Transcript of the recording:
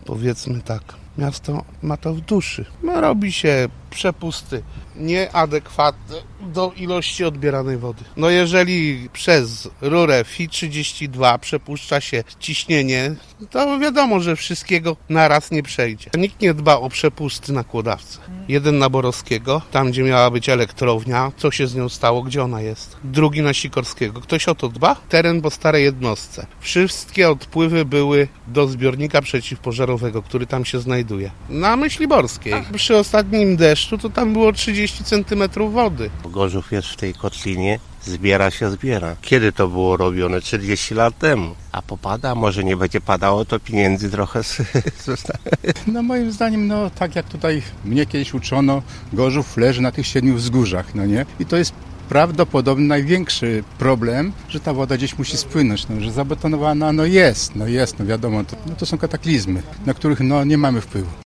powiedzmy tak, miasto ma to w duszy. Robi się przepusty nieadekwatne do ilości odbieranej wody. Jeżeli przez rurę FI32 przepuszcza się ciśnienie, to wiadomo, że wszystkiego naraz nie przejdzie. Nikt nie dba o przepusty na Kłodawce. Jeden na Borowskiego, tam gdzie miała być elektrownia, co się z nią stało, gdzie ona jest. Drugi na Sikorskiego. Ktoś o to dba? Teren po starej jednostce. Wszystkie odpływy były do zbiornika przeciwpożarowego, który tam się znajduje. Na Myśliborskiej. Przy ostatnim deszczu to tam było 30 cm wody. Gorzów jest w tej kotlinie, zbiera. Kiedy to było robione? 40 lat temu. A popada, może nie będzie padało, to pieniędzy trochę zostanie. Moim zdaniem, tak jak tutaj mnie kiedyś uczono, Gorzów leży na tych 7 wzgórzach, nie? I to jest prawdopodobnie największy problem, że ta woda gdzieś musi spłynąć, że zabetonowana, jest, wiadomo, to są kataklizmy, na których nie mamy wpływu.